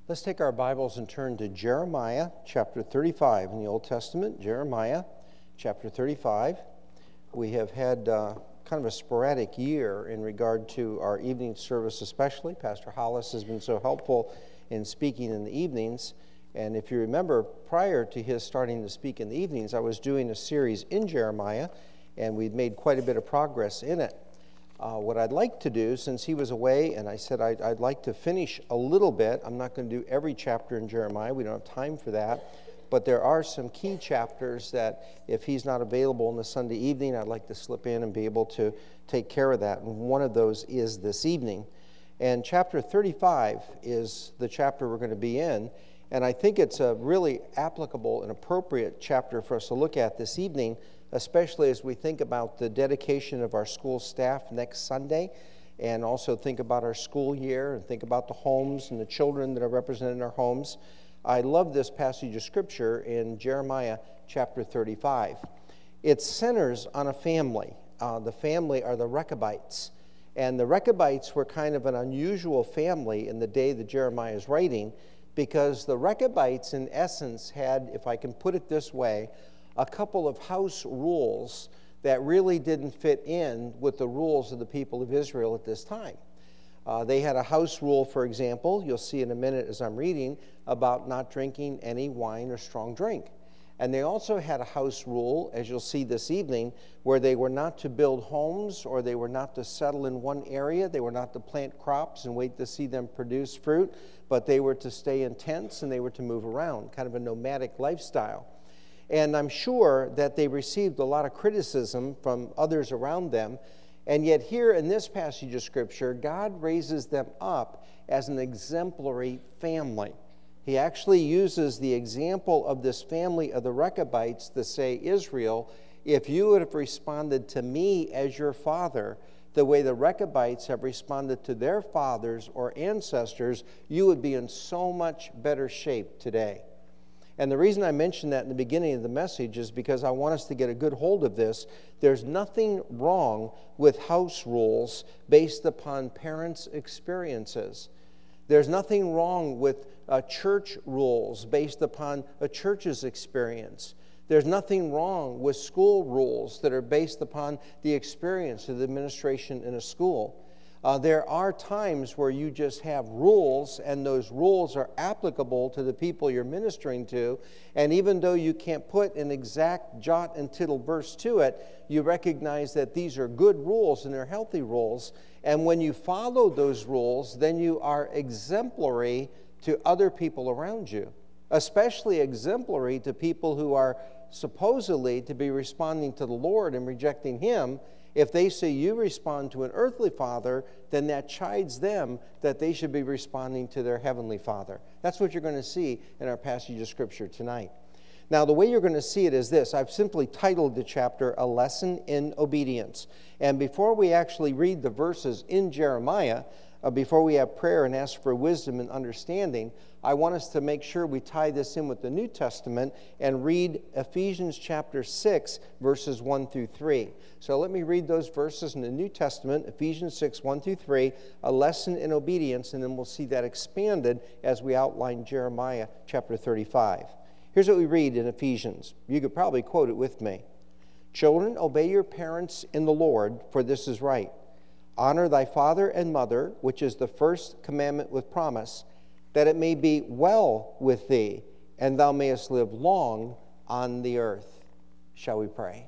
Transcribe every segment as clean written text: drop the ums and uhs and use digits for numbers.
Let's take our Bibles and turn to Jeremiah chapter 35 in the Old Testament. Jeremiah chapter 35. We have had kind of a sporadic year in regard to our evening service especially. Pastor Hollis has been so helpful in speaking in the evenings. And if you remember, prior to his starting to speak in the evenings, I was doing a series in Jeremiah, and we'd made quite a bit of progress in it. What I'd like to do, since he was away, and I said I'd like to finish a little bit. I'm not going to do every chapter in Jeremiah. We don't have time for that. But there are some key chapters that if he's not available on the Sunday evening, I'd like to slip in and be able to take care of that. And one of those is this evening. And chapter 35 is the chapter we're going to be in. And I think it's a really applicable and appropriate chapter for us to look at this evening, especially as we think about the dedication of our school staff next Sunday, and also think about our school year and think about the homes and the children that are represented in our homes. I love this passage of Scripture in Jeremiah chapter 35. It centers on a family. The family are the Rechabites. And the Rechabites were kind of an unusual family in the day that Jeremiah is writing, because the Rechabites, in essence, had, if I can put it this way, a couple of house rules that really didn't fit in with the rules of the people of Israel at this time. They had a house rule, for example, you'll see in a minute as I'm reading, about not drinking any wine or strong drink. And they also had a house rule, as you'll see this evening, where they were not to build homes, or they were not to settle in one area. They were not to plant crops and wait to see them produce fruit, but they were to stay in tents and they were to move around, kind of a nomadic lifestyle. And I'm sure that they received a lot of criticism from others around them. And yet here in this passage of Scripture, God raises them up as an exemplary family. He actually uses the example of this family of the Rechabites to say, Israel, if you would have responded to me as your father, the way the Rechabites have responded to their fathers or ancestors, you would be in so much better shape today. And the reason I mentioned that in the beginning of the message is because I want us to get a good hold of this. There's nothing wrong with house rules based upon parents' experiences. There's nothing wrong with church rules based upon a church's experience. There's nothing wrong with school rules that are based upon the experience of the administration in a school. There are times where you just have rules, and those rules are applicable to the people you're ministering to. And even though you can't put an exact jot and tittle verse to it, you recognize that these are good rules and they're healthy rules. And when you follow those rules, then you are exemplary to other people around you, especially exemplary to people who are supposedly to be responding to the Lord and rejecting Him. If they say you respond to an earthly father, then that chides them that they should be responding to their heavenly Father. That's what you're going to see in our passage of Scripture tonight. Now, the way you're going to see it is this. I've simply titled the chapter, A Lesson in Obedience. And before we actually read the verses in Jeremiah, before we have prayer and ask for wisdom and understanding, I want us to make sure we tie this in with the New Testament and read Ephesians chapter 6, verses 1 through 3. So let me read those verses in the New Testament, Ephesians 6, 1 through 3, a lesson in obedience, and then we'll see that expanded as we outline Jeremiah chapter 35. Here's what we read in Ephesians. You could probably quote it with me. Children, obey your parents in the Lord, for this is right. Honor thy father and mother, which is the first commandment with promise, that it may be well with thee, and thou mayest live long on the earth. Shall we pray?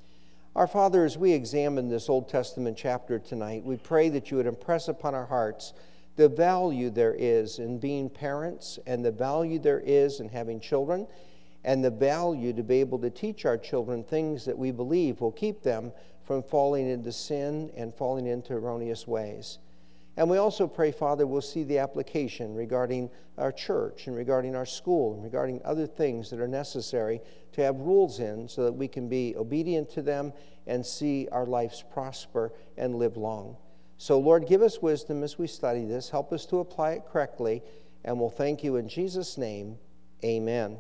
Our Father, as we examine this Old Testament chapter tonight, we pray that you would impress upon our hearts the value there is in being parents, and the value there is in having children, and the value to be able to teach our children things that we believe will keep them from falling into sin and falling into erroneous ways. And we also pray, Father, we'll see the application regarding our church and regarding our school and regarding other things that are necessary to have rules in so that we can be obedient to them and see our lives prosper and live long. So, Lord, give us wisdom as we study this. Help us to apply it correctly. And we'll thank you in Jesus' name. Amen.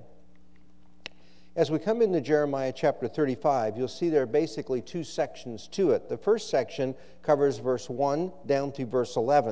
As we come into Jeremiah chapter 35, you'll see there are basically two sections to it. The first section covers verse 1 down to verse 11.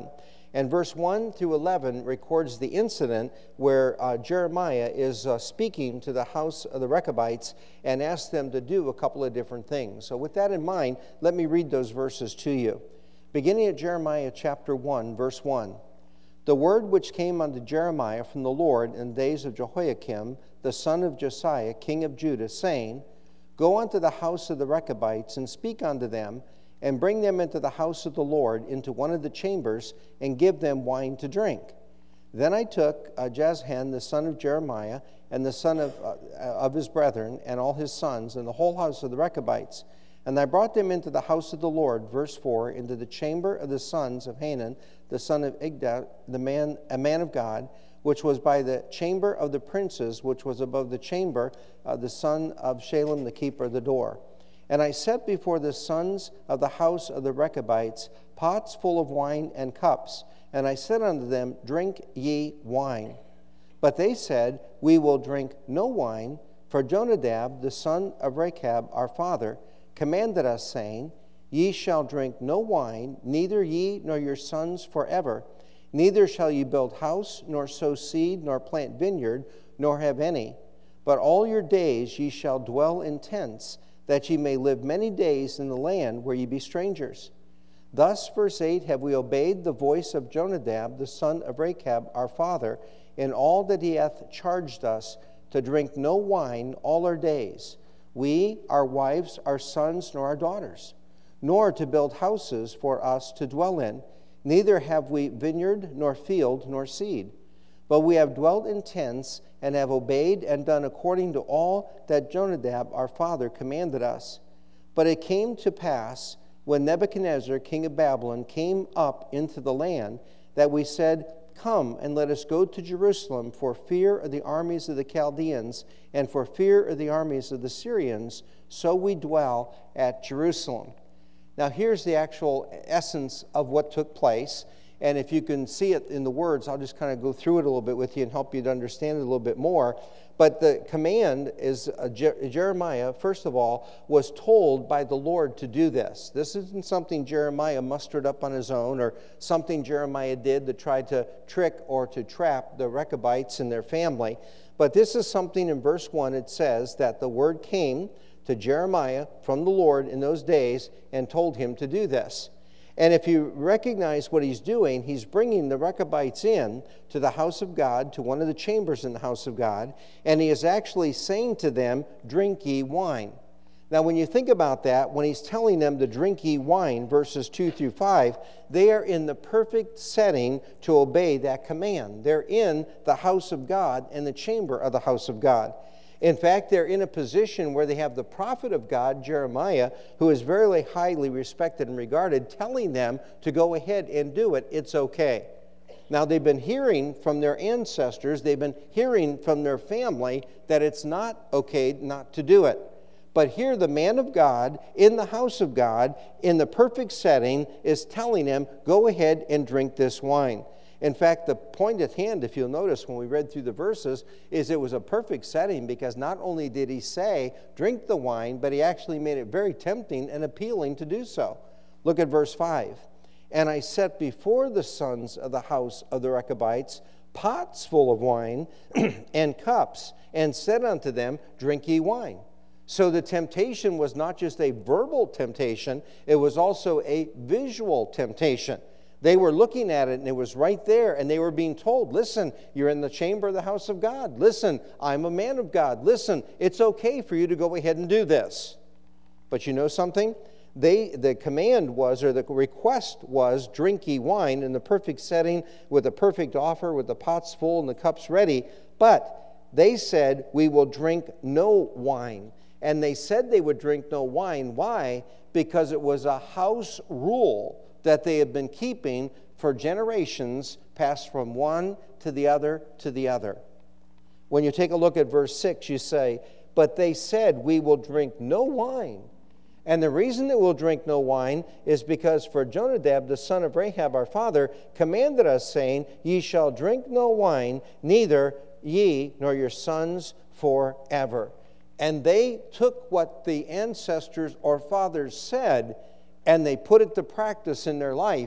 And verse 1 through 11 records the incident where Jeremiah is speaking to the house of the Rechabites and asks them to do a couple of different things. So with that in mind, let me read those verses to you. Beginning at Jeremiah chapter 1, verse 1. The word which came unto Jeremiah from the Lord in the days of Jehoiakim, the son of Josiah, king of Judah, saying, Go unto the house of the Rechabites, and speak unto them, and bring them into the house of the Lord, into one of the chambers, and give them wine to drink. Then I took Jazhan, the son of Jeremiah, and the son of his brethren, and all his sons, and the whole house of the Rechabites, and I brought them into the house of the Lord, verse 4, into the chamber of the sons of Hanan, the son of Igdal, a man of God, which was by the chamber of the princes, which was above the chamber of the son of Shalem, the keeper of the door. And I set before the sons of the house of the Rechabites pots full of wine and cups. And I said unto them, Drink ye wine. But they said, We will drink no wine, for Jonadab, the son of Rechab, our father, commanded us, saying, Ye shall drink no wine, neither ye nor your sons forever. Neither shall ye build house, nor sow seed, nor plant vineyard, nor have any. But all your days ye shall dwell in tents, that ye may live many days in the land where ye be strangers. Thus, verse 8, have we obeyed the voice of Jonadab, the son of Rechab, our father, in all that he hath charged us, to drink no wine all our days, we, our wives, our sons, nor our daughters, nor to build houses for us to dwell in. Neither have we vineyard, nor field, nor seed. But we have dwelt in tents, and have obeyed and done according to all that Jonadab our father commanded us. But it came to pass, when Nebuchadnezzar king of Babylon came up into the land, that we said, Come, and let us go to Jerusalem for fear of the armies of the Chaldeans, and for fear of the armies of the Syrians, so we dwell at Jerusalem. Now here's the actual essence of what took place. And if you can see it in the words, I'll just kind of go through it a little bit with you and help you to understand it a little bit more. But the command is Jeremiah, first of all, was told by the Lord to do this. This isn't something Jeremiah mustered up on his own or something Jeremiah did to try to trick or to trap the Rechabites and their family. But this is something in verse 1, it says that the word came to Jeremiah from the Lord in those days and told him to do this. And if you recognize what he's doing, he's bringing the Rechabites in to the house of God, to one of the chambers in the house of God, and he is actually saying to them, Drink ye wine. Now, when you think about that, when he's telling them to drink ye wine, verses 2 through 5, they are in the perfect setting to obey that command. They're in the house of God and the chamber of the house of God. In fact, they're in a position where they have the prophet of God, Jeremiah, who is very highly respected and regarded, telling them to go ahead and do it. It's okay. Now, they've been hearing from their ancestors, they've been hearing from their family that it's not okay not to do it. But here the man of God in the house of God, in the perfect setting, is telling them, go ahead and drink this wine. In fact, the point at hand, if you'll notice when we read through the verses, is it was a perfect setting because not only did he say, drink the wine, but he actually made it very tempting and appealing to do so. Look at verse 5. And I set before the sons of the house of the Rechabites pots full of wine and cups, and said unto them, Drink ye wine. So the temptation was not just a verbal temptation, it was also a visual temptation. They were looking at it, and it was right there, and they were being told, listen, you're in the chamber of the house of God. Listen, I'm a man of God. Listen, it's okay for you to go ahead and do this. But you know something? The command was, or the request was, drink ye wine in the perfect setting with a perfect offer, with the pots full and the cups ready. But they said, we will drink no wine. And they said they would drink no wine. Why? Because it was a house rule that they had been keeping for generations, passed from one to the other to the other. When you take a look at verse 6, you say, but they said, we will drink no wine. And the reason that we'll drink no wine is because for Jonadab, the son of Rechab, our father, commanded us, saying, Ye shall drink no wine, neither ye nor your sons forever. And they took what the ancestors or fathers said, and they put it to practice in their life,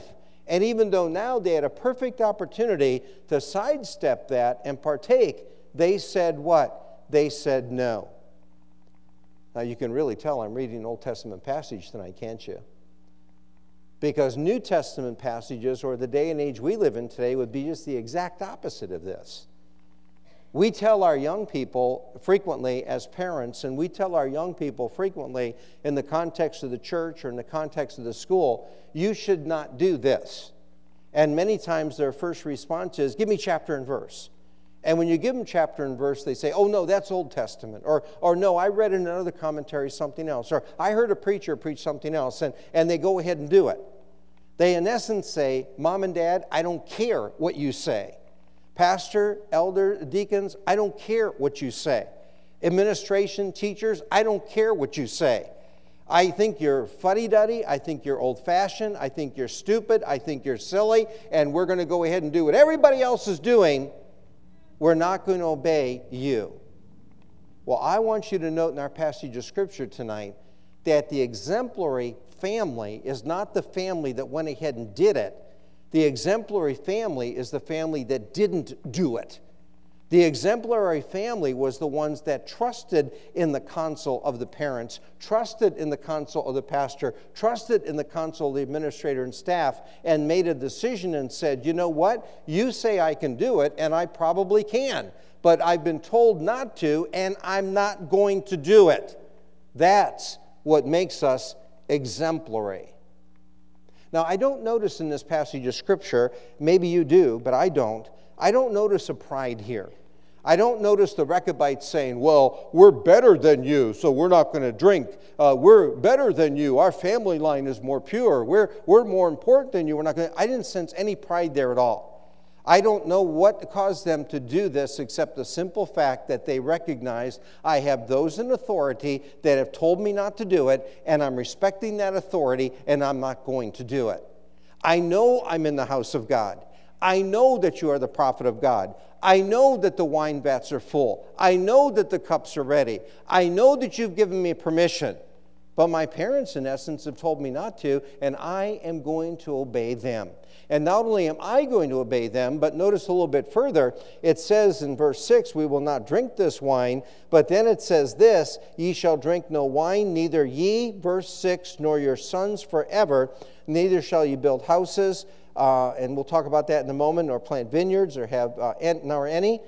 And even though now they had a perfect opportunity to sidestep that and partake, they said what? They said no. Now you can really tell I'm reading an Old Testament passage tonight, can't you? Because New Testament passages, or the day and age we live in today, would be just the exact opposite of this. We tell our young people frequently as parents, and we tell our young people frequently in the context of the church or in the context of the school, you should not do this. And many times their first response is, give me chapter and verse. And when you give them chapter and verse, they say, oh no, that's Old Testament. Or no, I read in another commentary something else. Or I heard a preacher preach something else. And they go ahead and do it. They in essence say, Mom and Dad, I don't care what you say. Pastor, elder, deacons, I don't care what you say. Administration, teachers, I don't care what you say. I think you're fuddy-duddy. I think you're old-fashioned. I think you're stupid. I think you're silly. And we're going to go ahead and do what everybody else is doing. We're not going to obey you. Well, I want you to note in our passage of Scripture tonight that the exemplary family is not the family that went ahead and did it. The exemplary family is the family that didn't do it. The exemplary family was the ones that trusted in the counsel of the parents, trusted in the counsel of the pastor, trusted in the counsel of the administrator and staff, and made a decision and said, you know what? You say I can do it, and I probably can. But I've been told not to, and I'm not going to do it. That's what makes us exemplary. Now, I don't notice in this passage of Scripture, maybe you do, but I don't notice a pride here. I don't notice the Rechabites saying, well, we're better than you, so we're not going to drink. We're better than you. Our family line is more pure. We're more important than you. We're not going to. I didn't sense any pride there at all. I don't know what caused them to do this except the simple fact that they recognized I have those in authority that have told me not to do it, and I'm respecting that authority, and I'm not going to do it. I know I'm in the house of God. I know that you are the prophet of God. I know that the wine vats are full. I know that the cups are ready. I know that you've given me permission. But my parents, in essence, have told me not to, and I am going to obey them. And not only am I going to obey them, but notice a little bit further, it says in verse 6, we will not drink this wine, but then it says this, ye shall drink no wine, neither ye, verse 6, nor your sons forever, neither shall ye build houses, and we'll talk about that in a moment, or plant vineyards, or have nor any.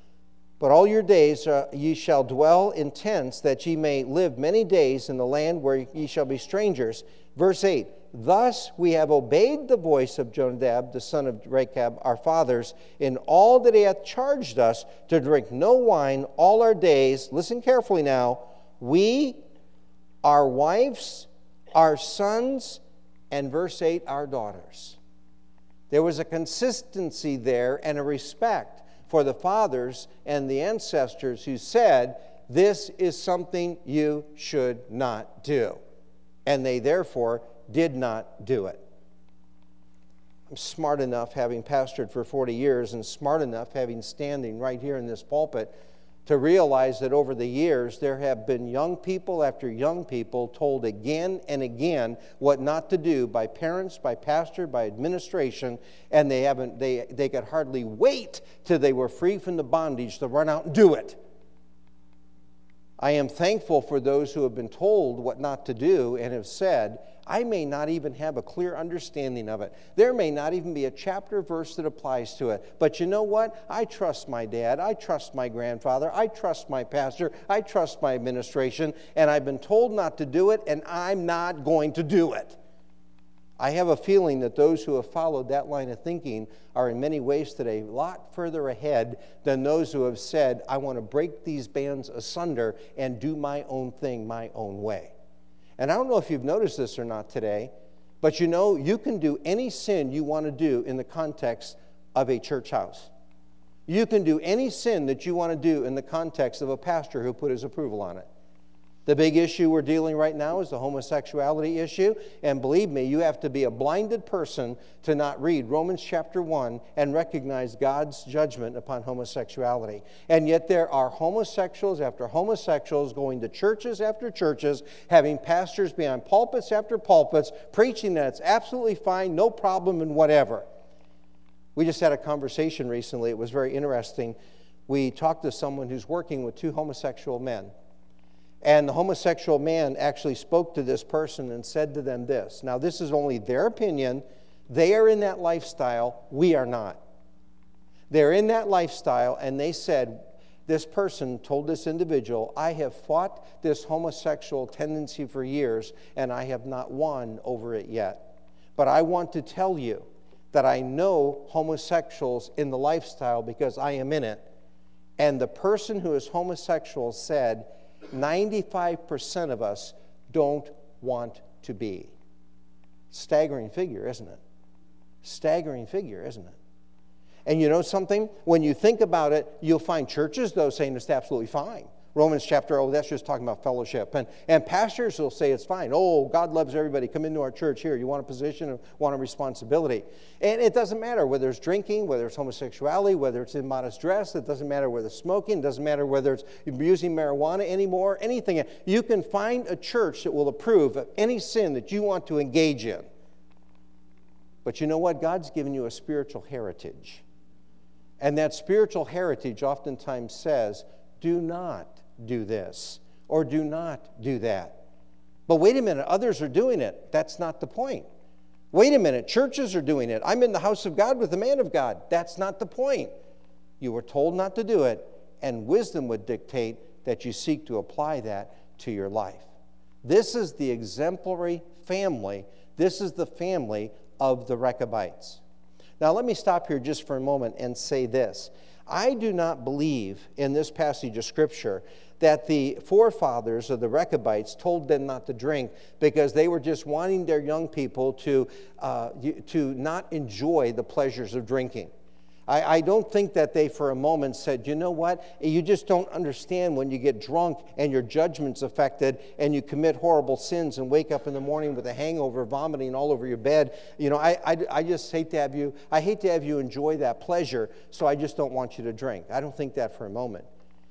But all your days ye shall dwell in tents, that ye may live many days in the land where ye shall be strangers. Verse 8, thus we have obeyed the voice of Jonadab, the son of Rechab, our fathers, in all that he hath charged us to drink no wine all our days. Listen carefully now. We, our wives, our sons, and verse 8, our daughters. There was a consistency there and a respect for the fathers and the ancestors who said, this is something you should not do. And they therefore did not do it. I'm smart enough, having pastored for 40 years, and smart enough, having standing right here in this pulpit, to realize that over the years there have been young people after young people told again and again what not to do by parents, by pastor, by administration, and they could hardly wait till they were free from the bondage to run out and do it. I am thankful for those who have been told what not to do and have said, I may not even have a clear understanding of it. There may not even be a chapter verse that applies to it. But you know what? I trust my dad. I trust my grandfather. I trust my pastor. I trust my administration. And I've been told not to do it, and I'm not going to do it. I have a feeling that those who have followed that line of thinking are in many ways today a lot further ahead than those who have said, I want to break these bands asunder and do my own thing my own way. And I don't know if you've noticed this or not today, but you know, you can do any sin you want to do in the context of a church house. You can do any sin that you want to do in the context of a pastor who put his approval on it. The big issue we're dealing right now is the homosexuality issue. And believe me, you have to be a blinded person to not read Romans chapter 1 and recognize God's judgment upon homosexuality. And yet there are homosexuals after homosexuals going to churches after churches, having pastors behind pulpits after pulpits, preaching that it's absolutely fine, no problem, and whatever. We just had a conversation recently. It was very interesting. We talked to someone who's working with two homosexual men. And the homosexual man actually spoke to this person and said to them this. Now, this is only their opinion. They are in that lifestyle. We are not. They're in that lifestyle, and they said, this person told this individual, I have fought this homosexual tendency for years, and I have not won over it yet. But I want to tell you that I know homosexuals in the lifestyle because I am in it. And the person who is homosexual said, 95% of us don't want to be. Staggering figure, isn't it? Staggering figure, isn't it? And you know something? When you think about it, you'll find churches, though, saying it's absolutely fine. Romans chapter, that's just talking about fellowship. And pastors will say it's fine. Oh, God loves everybody. Come into our church here. You want a position or want a responsibility. And it doesn't matter whether it's drinking, whether it's homosexuality, whether it's immodest dress. It doesn't matter whether it's smoking. It doesn't matter whether it's using marijuana anymore, anything. You can find a church that will approve of any sin that you want to engage in. But you know what? God's given you a spiritual heritage. And that spiritual heritage oftentimes says, do not do this, or do not do that. But wait a minute, others are doing it. That's not the point. Wait a minute, churches are doing it. I'm in the house of God with the man of God. That's not the point. You were told not to do it, and wisdom would dictate that you seek to apply that to your life. This is the exemplary family. This is the family of the Rechabites. Now let me stop here just for a moment and say this. I do not believe in this passage of Scripture that the forefathers of the Rechabites told them not to drink because they were just wanting their young people to not enjoy the pleasures of drinking. I don't think that they for a moment said, you know what, you just don't understand when you get drunk and your judgment's affected and you commit horrible sins and wake up in the morning with a hangover, vomiting all over your bed. You know, I just hate to have you enjoy that pleasure, so I just don't want you to drink. I don't think that for a moment.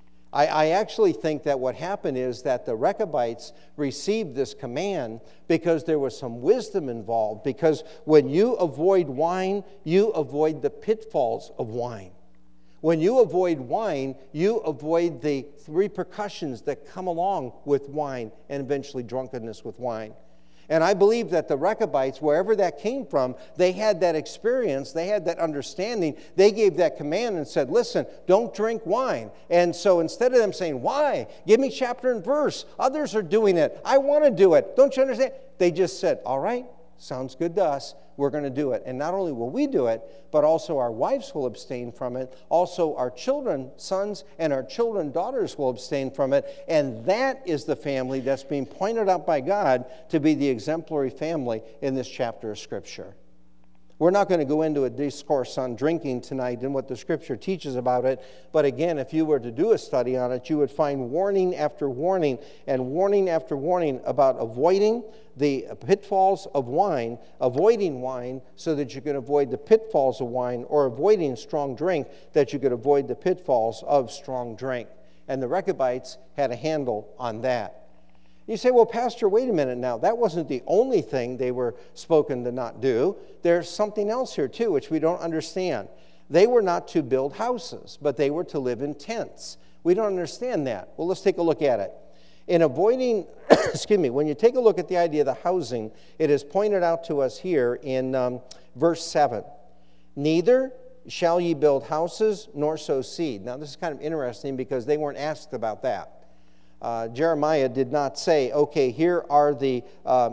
I actually think that what happened is that the Rechabites received this command because there was some wisdom involved. Because when you avoid wine, you avoid the pitfalls of wine. When you avoid wine, you avoid the repercussions that come along with wine and eventually drunkenness with wine. And I believe that the Rechabites, wherever that came from, they had that experience, they had that understanding. They gave that command and said, listen, don't drink wine. And so instead of them saying, why? Give me chapter and verse. Others are doing it. I want to do it. Don't you understand? They just said, all right, sounds good to us. We're going to do it. And not only will we do it, but also our wives will abstain from it. Also our children, sons, and our children, daughters will abstain from it. And that is the family that's being pointed out by God to be the exemplary family in this chapter of Scripture. We're not going to go into a discourse on drinking tonight and what the Scripture teaches about it. But again, if you were to do a study on it, you would find warning after warning and warning after warning about avoiding the pitfalls of wine, avoiding wine so that you can avoid the pitfalls of wine, or avoiding strong drink that you could avoid the pitfalls of strong drink. And the Rechabites had a handle on that. You say, well, Pastor, wait a minute now. That wasn't the only thing they were spoken to not do. There's something else here, too, which we don't understand. They were not to build houses, but they were to live in tents. We don't understand that. Well, let's take a look at it. In avoiding, when you take a look at the idea of the housing, it is pointed out to us here in verse 7. Neither shall ye build houses, nor sow seed. Now, this is kind of interesting because they weren't asked about that. Jeremiah did not say, okay, here are the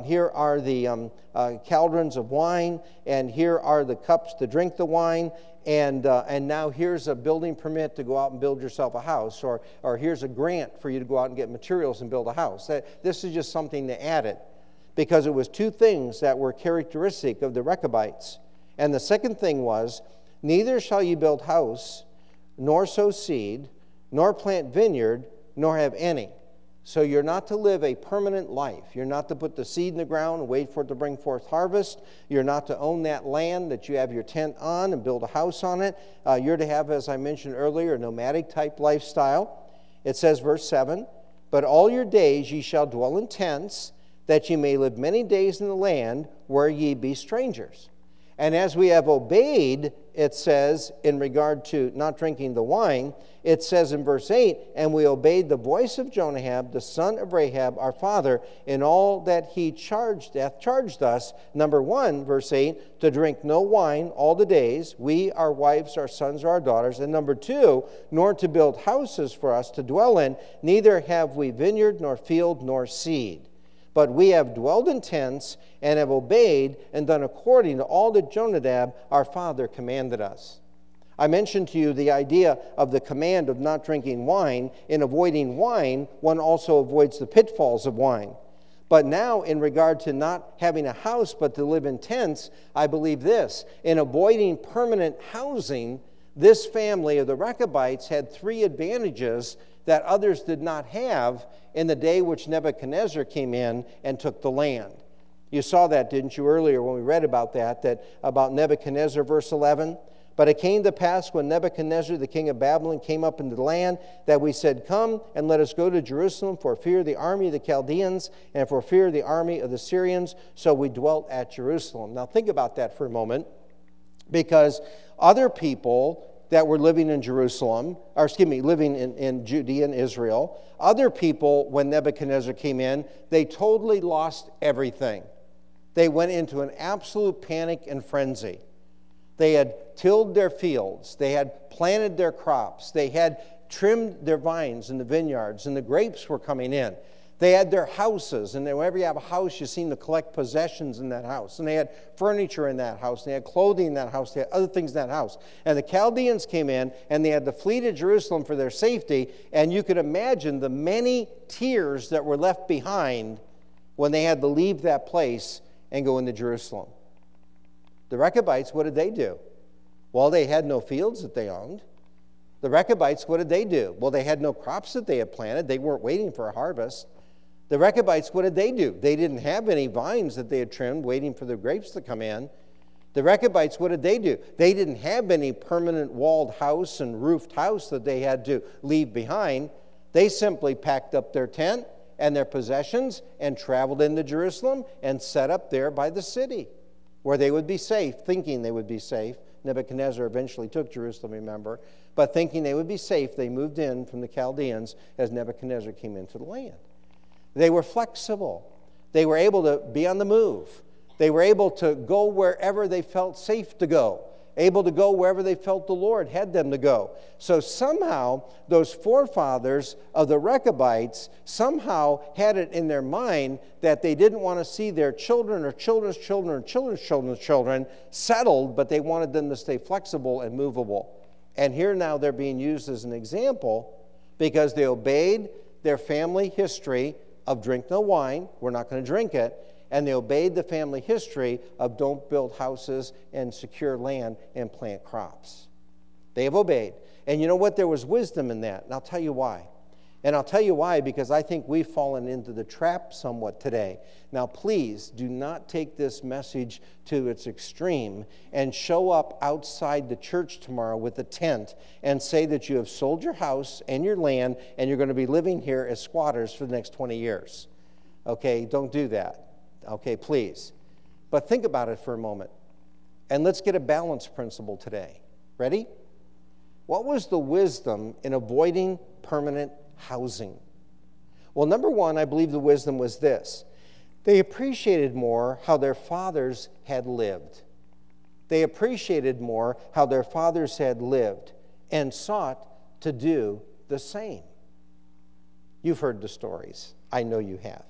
cauldrons of wine, and here are the cups to drink the wine, and now here's a building permit to go out and build yourself a house, or here's a grant for you to go out and get materials and build a house. This is just something they added, because it was two things that were characteristic of the Rechabites. And the second thing was, neither shall ye build house, nor sow seed, nor plant vineyard, nor have any. So you're not to live a permanent life. You're not to put the seed in the ground and wait for it to bring forth harvest. You're not to own that land that you have your tent on and build a house on it. You're to have, as I mentioned earlier, a nomadic type lifestyle. It says, verse 7, but all your days ye shall dwell in tents, that ye may live many days in the land where ye be strangers. And as we have obeyed, it says, in regard to not drinking the wine, it says in verse 8, and we obeyed the voice of Jonadab, the son of Rahab, our father, in all that he hath charged us. Number 1, verse 8, to drink no wine all the days, we, our wives, our sons, or our daughters. And number 2, nor to build houses for us to dwell in, neither have we vineyard, nor field, nor seed. But we have dwelled in tents, and have obeyed and done according to all that Jonadab our father commanded us. I mentioned to you the idea of the command of not drinking wine. In avoiding wine, one also avoids the pitfalls of wine. But now, in regard to not having a house but to live in tents, I believe this. In avoiding permanent housing, this family of the Rechabites had 3 advantages that others did not have in the day which Nebuchadnezzar came in and took the land. You saw that, didn't you, earlier when we read about that about Nebuchadnezzar, verse 11? But it came to pass when Nebuchadnezzar, the king of Babylon, came up into the land, that we said, come and let us go to Jerusalem for fear of the army of the Chaldeans and for fear of the army of the Syrians. So we dwelt at Jerusalem. Now think about that for a moment, because other people that were living in Jerusalem, living in Judea and Israel, other people, when Nebuchadnezzar came in, they totally lost everything. They went into an absolute panic and frenzy. They had tilled their fields. They had planted their crops. They had trimmed their vines in the vineyards, and the grapes were coming in. They had their houses, and whenever you have a house, you seem to collect possessions in that house. And they had furniture in that house, and they had clothing in that house, they had other things in that house. And the Chaldeans came in, and they had to flee to Jerusalem for their safety, and you could imagine the many tears that were left behind when they had to leave that place and go into Jerusalem. The Rechabites, what did they do? Well, they had no fields that they owned. The Rechabites, what did they do? Well, they had no crops that they had planted. They weren't waiting for a harvest. The Rechabites, what did they do? They didn't have any vines that they had trimmed, waiting for the grapes to come in. The Rechabites, what did they do? They didn't have any permanent walled house and roofed house that they had to leave behind. They simply packed up their tent and their possessions and traveled into Jerusalem and set up there by the city, where they would be safe, thinking they would be safe. Nebuchadnezzar eventually took Jerusalem, remember. But thinking they would be safe, they moved in from the Chaldeans as Nebuchadnezzar came into the land. They were flexible. They were able to be on the move. They were able to go wherever they felt safe to go, able to go wherever they felt the Lord had them to go. So somehow, those forefathers of the Rechabites somehow had it in their mind that they didn't want to see their children or children's children or children's children's children settled, but they wanted them to stay flexible and movable. And here now they're being used as an example because they obeyed their family history of drink no wine, we're not going to drink it, and they obeyed the family history of don't build houses and secure land and plant crops. They have obeyed. And you know what? There was wisdom in that, and I'll tell you why. And I'll tell you why, because I think we've fallen into the trap somewhat today. Now, please do not take this message to its extreme and show up outside the church tomorrow with a tent and say that you have sold your house and your land and you're going to be living here as squatters for the next 20 years. Okay, don't do that. Okay, please. But think about it for a moment. And let's get a balance principle today. Ready? What was the wisdom in avoiding permanent housing? Well, number one, I believe the wisdom was this. They appreciated more how their fathers had lived. They appreciated more how their fathers had lived and sought to do the same. You've heard the stories. I know you have.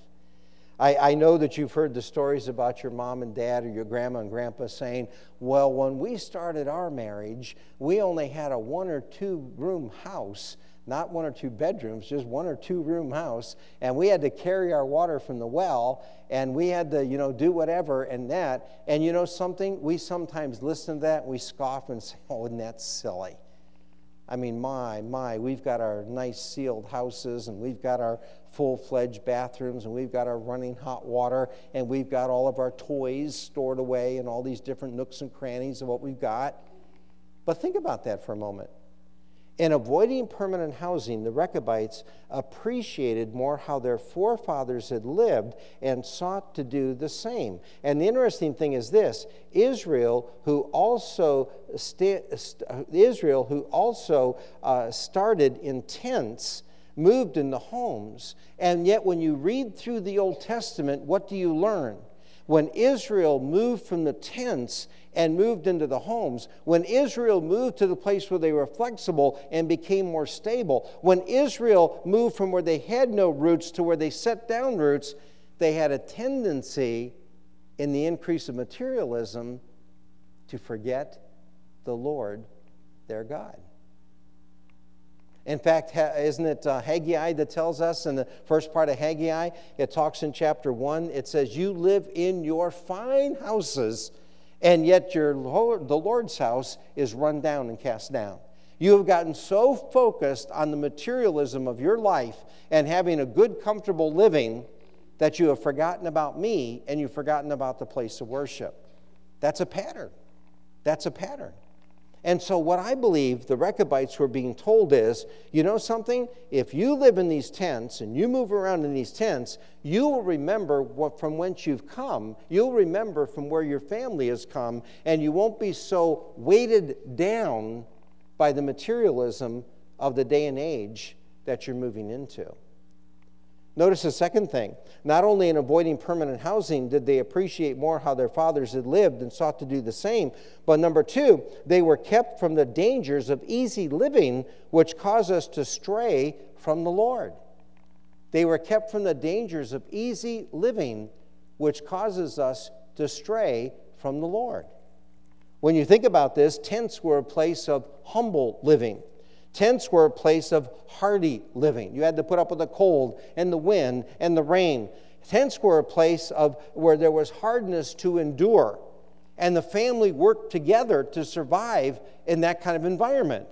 I know that you've heard the stories about your mom and dad or your grandma and grandpa saying, well, when we started our marriage, we only had a 1 or 2 room house, not 1 or 2 bedrooms, just 1 or 2 room house, and we had to carry our water from the well, and we had to, do whatever and that. And you know something? We sometimes listen to that and we scoff and say, oh, isn't that silly? I mean, my, we've got our nice sealed houses, and we've got our full-fledged bathrooms, and we've got our running hot water, and we've got all of our toys stored away in all these different nooks and crannies of what we've got. But think about that for a moment. In avoiding permanent housing, the Rechabites appreciated more how their forefathers had lived and sought to do the same. And the interesting thing is this: Israel, who also started in tents, moved into homes. And yet when you read through the Old Testament, what do you learn? When Israel moved from the tents and moved into the homes, when Israel moved to the place where they were flexible and became more stable, when Israel moved from where they had no roots to where they set down roots, they had a tendency in the increase of materialism to forget the Lord, their God. In fact, isn't it Haggai that tells us in the first part of Haggai, it talks in chapter 1, it says, you live in your fine houses, and yet the Lord's house is run down and cast down. You have gotten so focused on the materialism of your life and having a good, comfortable living that you have forgotten about me and you've forgotten about the place of worship. That's a pattern. That's a pattern. And so what I believe the Rechabites were being told is, you know something? If you live in these tents and you move around in these tents, you will remember from whence you've come. You'll remember from where your family has come, and you won't be so weighted down by the materialism of the day and age that you're moving into. Notice the second thing. Not only in avoiding permanent housing did they appreciate more how their fathers had lived and sought to do the same, but number two, they were kept from the dangers of easy living, which cause us to stray from the Lord. They were kept from the dangers of easy living, which causes us to stray from the Lord. When you think about this, tents were a place of humble living. Tents were a place of hardy living. You had to put up with the cold and the wind and the rain. Tents were a place where there was hardness to endure. And the family worked together to survive in that kind of environment.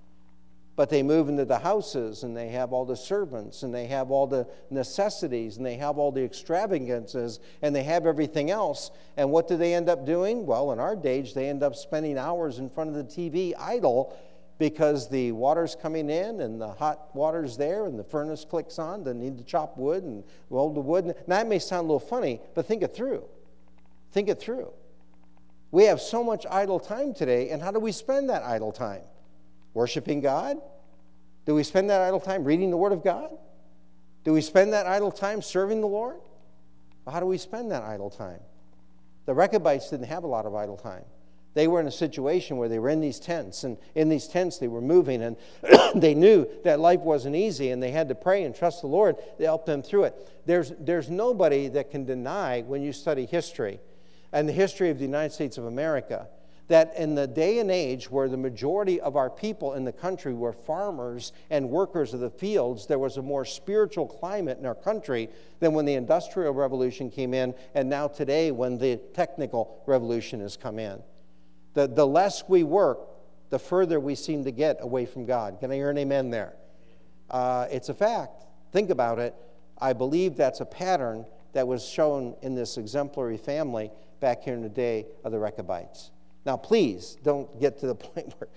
But they move into the houses, and they have all the servants, and they have all the necessities, and they have all the extravagances, and they have everything else. And what do they end up doing? Well, in our days, they end up spending hours in front of the TV idle, because the water's coming in and the hot water's there and the furnace clicks on. They need to chop wood and roll the wood. Now, that may sound a little funny, but think it through. Think it through. We have so much idle time today, and how do we spend that idle time? Worshiping God? Do we spend that idle time reading the Word of God? Do we spend that idle time serving the Lord? Well, how do we spend that idle time? The Rechabites didn't have a lot of idle time. They were in a situation where they were in these tents, and in these tents they were moving, and they knew that life wasn't easy, and they had to pray and trust the Lord to help them through it. There's nobody that can deny, when you study history, and the history of the United States of America, that in the day and age where the majority of our people in the country were farmers and workers of the fields, there was a more spiritual climate in our country than when the Industrial Revolution came in, and now today when the technical revolution has come in. The less we work, the further we seem to get away from God. Can I hear an amen there? It's a fact. Think about it. I believe that's a pattern that was shown in this exemplary family back here in the day of the Rechabites. Now, please don't get to the point where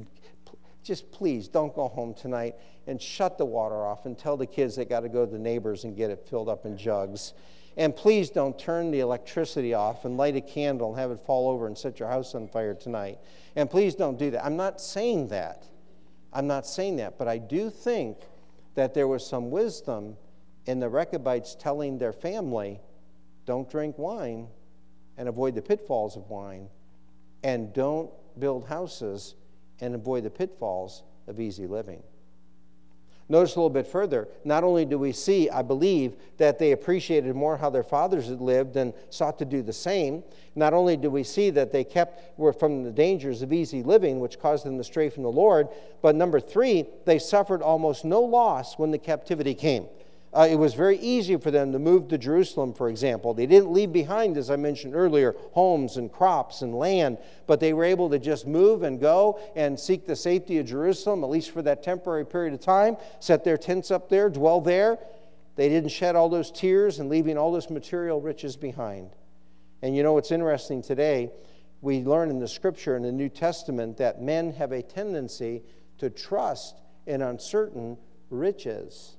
please don't go home tonight and shut the water off and tell the kids they got to go to the neighbors and get it filled up in jugs. And please don't turn the electricity off and light a candle and have it fall over and set your house on fire tonight. And please don't do that. I'm not saying that. I'm not saying that. But I do think that there was some wisdom in the Rechabites telling their family, don't drink wine and avoid the pitfalls of wine. And don't build houses and avoid the pitfalls of easy living. Notice a little bit further, not only do we see, I believe, that they appreciated more how their fathers had lived and sought to do the same, not only do we see that they were from the dangers of easy living, which caused them to stray from the Lord, but number three, they suffered almost no loss when the captivity came. It was very easy for them to move to Jerusalem, for example. They didn't leave behind, as I mentioned earlier, homes and crops and land, but they were able to just move and go and seek the safety of Jerusalem, at least for that temporary period of time, set their tents up there, dwell there. They didn't shed all those tears and leaving all those material riches behind. And you know what's interesting today? We learn in the Scripture in the New Testament that men have a tendency to trust in uncertain riches.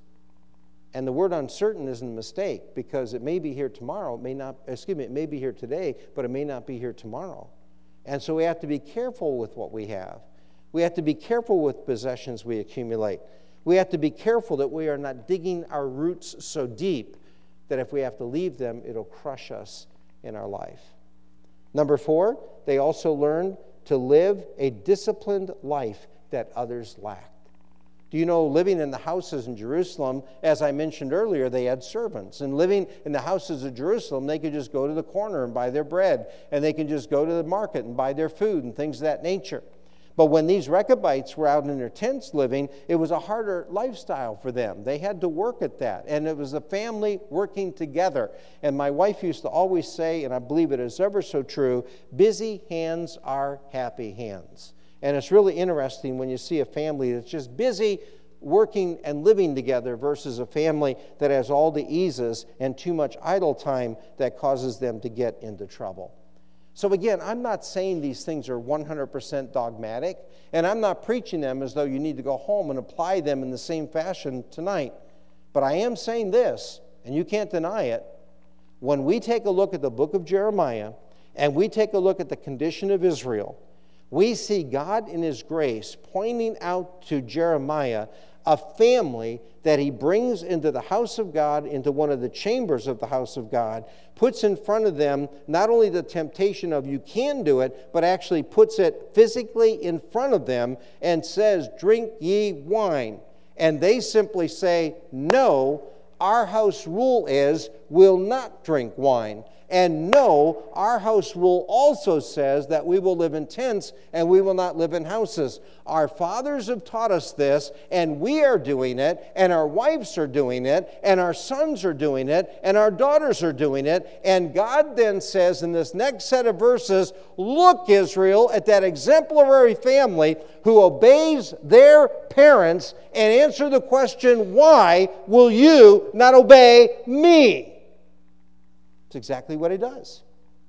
And the word uncertain isn't a mistake, because it may be here tomorrow, it may be here today, but it may not be here tomorrow. And so we have to be careful with what we have. We have to be careful with possessions we accumulate. We have to be careful that we are not digging our roots so deep that if we have to leave them, it'll crush us in our life. Number 4, they also learned to live a disciplined life that others lacked. Do you know, living in the houses in Jerusalem, as I mentioned earlier, they had servants. And living in the houses of Jerusalem, they could just go to the corner and buy their bread. And they could just go to the market and buy their food and things of that nature. But when these Rechabites were out in their tents living, it was a harder lifestyle for them. They had to work at that. And it was a family working together. And my wife used to always say, and I believe it is ever so true, busy hands are happy hands. And it's really interesting when you see a family that's just busy working and living together versus a family that has all the eases and too much idle time that causes them to get into trouble. So again, I'm not saying these things are 100% dogmatic, and I'm not preaching them as though you need to go home and apply them in the same fashion tonight. But I am saying this, and you can't deny it. When we take a look at the book of Jeremiah, and we take a look at the condition of Israel, we see God in His grace pointing out to Jeremiah a family that He brings into the house of God, into one of the chambers of the house of God, puts in front of them not only the temptation of you can do it, but actually puts it physically in front of them and says, drink ye wine. And they simply say, no, our house rule is we'll not drink wine. And no, our house rule also says that we will live in tents and we will not live in houses. Our fathers have taught us this, and we are doing it, and our wives are doing it, and our sons are doing it, and our daughters are doing it. And God then says in this next set of verses, look, Israel, at that exemplary family who obeys their parents, and answer the question, why will you not obey me? It's exactly what He does.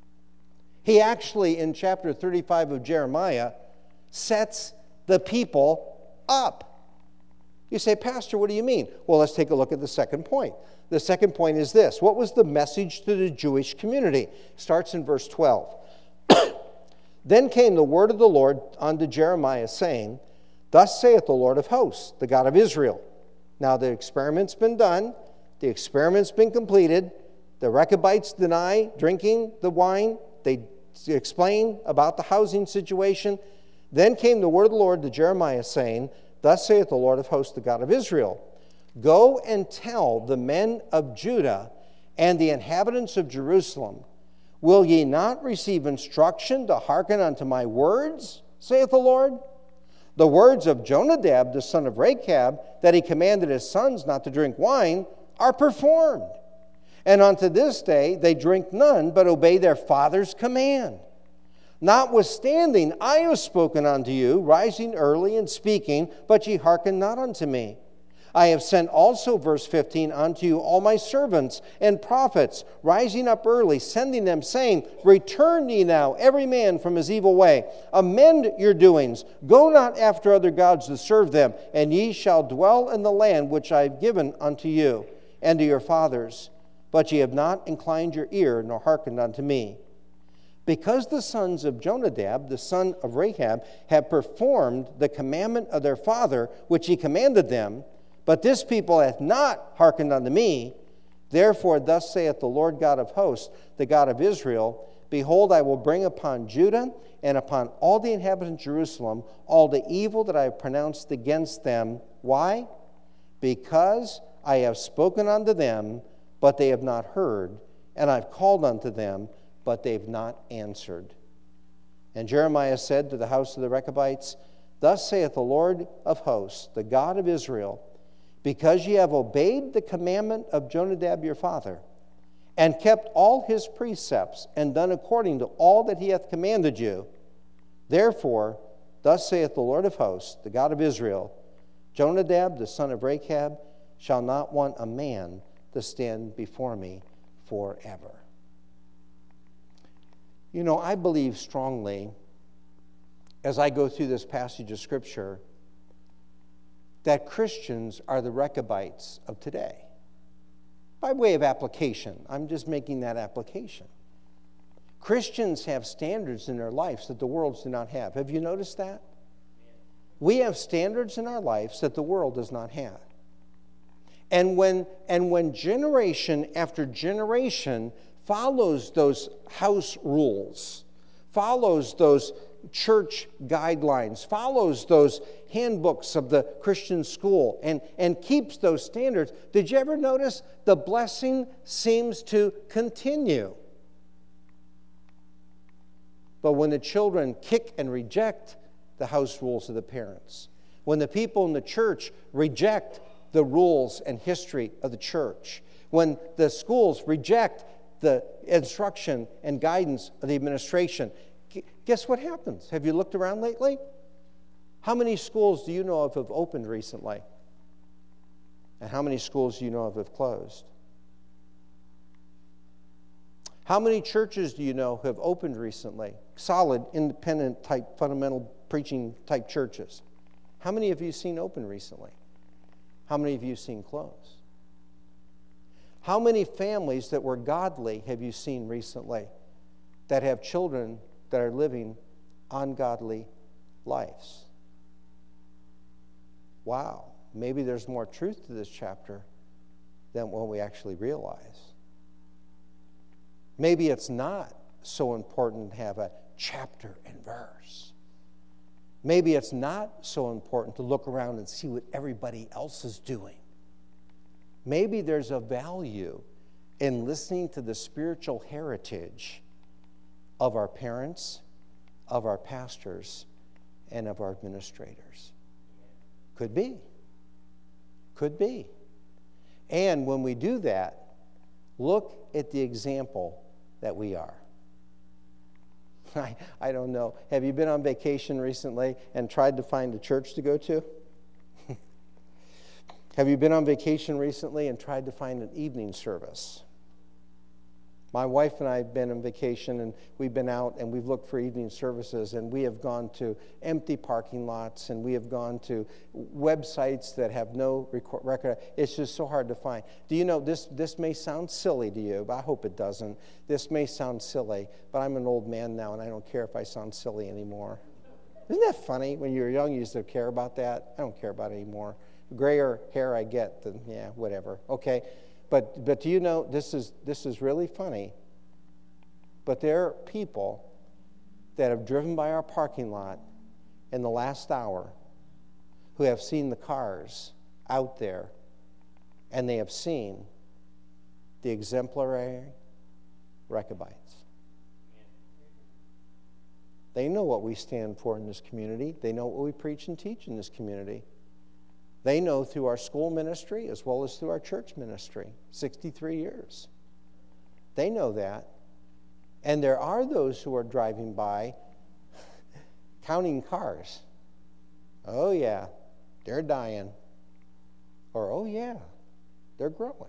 He actually, in chapter 35 of Jeremiah, sets the people up. You say, Pastor, what do you mean? Well, let's take a look at the second point. The second point is this. What was the message to the Jewish community? It starts in verse 12. Then came the word of the Lord unto Jeremiah, saying, Thus saith the Lord of hosts, the God of Israel. Now the experiment's been done. The experiment's been completed. The Rechabites deny drinking the wine. They explain about the housing situation. Then came the word of the Lord to Jeremiah, saying, Thus saith the Lord of hosts, the God of Israel, Go and tell the men of Judah and the inhabitants of Jerusalem, Will ye not receive instruction to hearken unto my words, saith the Lord? The words of Jonadab, the son of Rechab, that he commanded his sons not to drink wine, are performed. And unto this day they drink none, but obey their father's command. Notwithstanding, I have spoken unto you, rising early and speaking, but ye hearken not unto me. I have sent also, verse 15, unto you all my servants and prophets, rising up early, sending them, saying, Return ye now, every man from his evil way. Amend your doings. Go not after other gods to serve them, and ye shall dwell in the land which I have given unto you and to your fathers. But ye have not inclined your ear, nor hearkened unto me. Because the sons of Jonadab, the son of Rechab, have performed the commandment of their father, which he commanded them, but this people hath not hearkened unto me, therefore thus saith the Lord God of hosts, the God of Israel, Behold, I will bring upon Judah and upon all the inhabitants of Jerusalem all the evil that I have pronounced against them. Why? Because I have spoken unto them, but they have not heard, and I've called unto them, but they've not answered. And Jeremiah said to the house of the Rechabites, Thus saith the Lord of hosts, the God of Israel, because ye have obeyed the commandment of Jonadab your father, and kept all his precepts, and done according to all that he hath commanded you, therefore, thus saith the Lord of hosts, the God of Israel, Jonadab, the son of Rechab, shall not want a man to stand before me forever. You know, I believe strongly, as I go through this passage of Scripture, that Christians are the Rechabites of today. By way of application, I'm just making that application. Christians have standards in their lives that the world does not have. Have you noticed that? We have standards in our lives that the world does not have. And when generation after generation follows those house rules, follows those church guidelines, follows those handbooks of the Christian school, and keeps those standards, did you ever notice the blessing seems to continue? But when the children kick and reject the house rules of the parents, when the people in the church reject the rules and history of the church, when the schools reject the instruction and guidance of the administration, guess what happens? Have you looked around lately? How many schools do you know of have opened recently? And how many schools do you know of have closed? How many churches do you know have opened recently? Solid, independent type, fundamental preaching type churches. How many have you seen open recently? How many have you seen close? How many families that were godly have you seen recently that have children that are living ungodly lives? Wow, maybe there's more truth to this chapter than what we actually realize. Maybe it's not so important to have a chapter and verse. Maybe it's not so important to look around and see what everybody else is doing. Maybe there's a value in listening to the spiritual heritage of our parents, of our pastors, and of our administrators. Could be. Could be. And when we do that, look at the example that we are. I don't know. Have you been on vacation recently and tried to find a church to go to? Have you been on vacation recently and tried to find an evening service? My wife and I have been on vacation, and we've been out and we've looked for evening services, and we have gone to empty parking lots, and we have gone to websites that have no record. It's just so hard to find. Do you know, this may sound silly to you, but I hope it doesn't. This may sound silly, but I'm an old man now, and I don't care if I sound silly anymore. Isn't that funny? When you were young, you used to care about that. I don't care about it anymore. Grayer hair I get, then yeah, whatever. Okay. But do you know, this is really funny, but there are people that have driven by our parking lot in the last hour who have seen the cars out there, and they have seen the exemplary Rechabites. They know what we stand for in this community. They know what we preach and teach in this community. They know through our school ministry as well as through our church ministry, 63 years. They know that. And there are those who are driving by counting cars. Oh, yeah, they're dying. Or, oh, yeah, they're growing.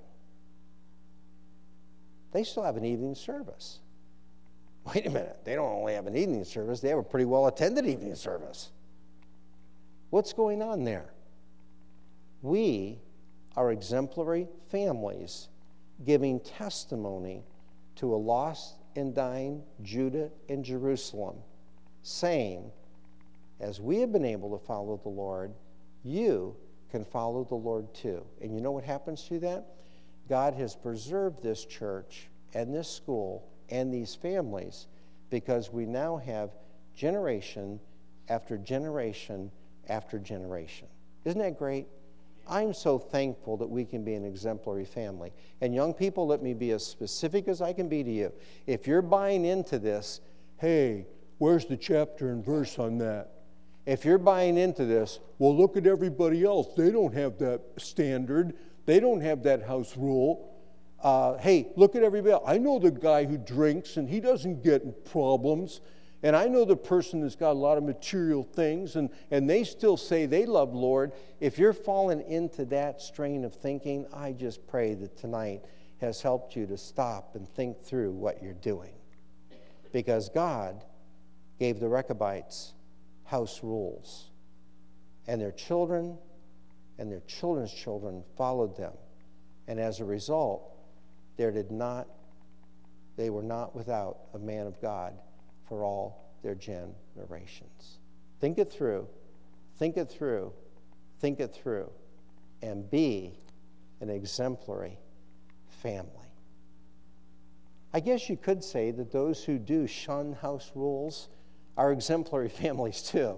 They still have an evening service. Wait a minute, they don't only have an evening service, they have a pretty well-attended evening service. What's going on there? We are exemplary families giving testimony to a lost and dying Judah and Jerusalem, saying, as we have been able to follow the Lord, you can follow the Lord too. And you know what happens through that? God has preserved this church and this school and these families because we now have generation after generation after generation. Isn't that great? I'm so thankful that we can be an exemplary family. And young people, let me be as specific as I can be to you. If you're buying into this, hey, where's the chapter and verse on that? If you're buying into this, well, look at everybody else. They don't have that standard. They don't have that house rule. Hey, look at everybody else. I know the guy who drinks and he doesn't get problems. And I know the person that's got a lot of material things and they still say they love Lord. If you're falling into that strain of thinking, I just pray that tonight has helped you to stop and think through what you're doing. Because God gave the Rechabites house rules. And their children and their children's children followed them. And as a result, they were not without a man of God for all their generations. Think it through, think it through, think it through, and be an exemplary family. I guess you could say that those who do shun house rules are exemplary families too,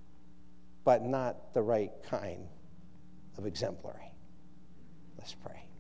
but not the right kind of exemplary. Let's pray.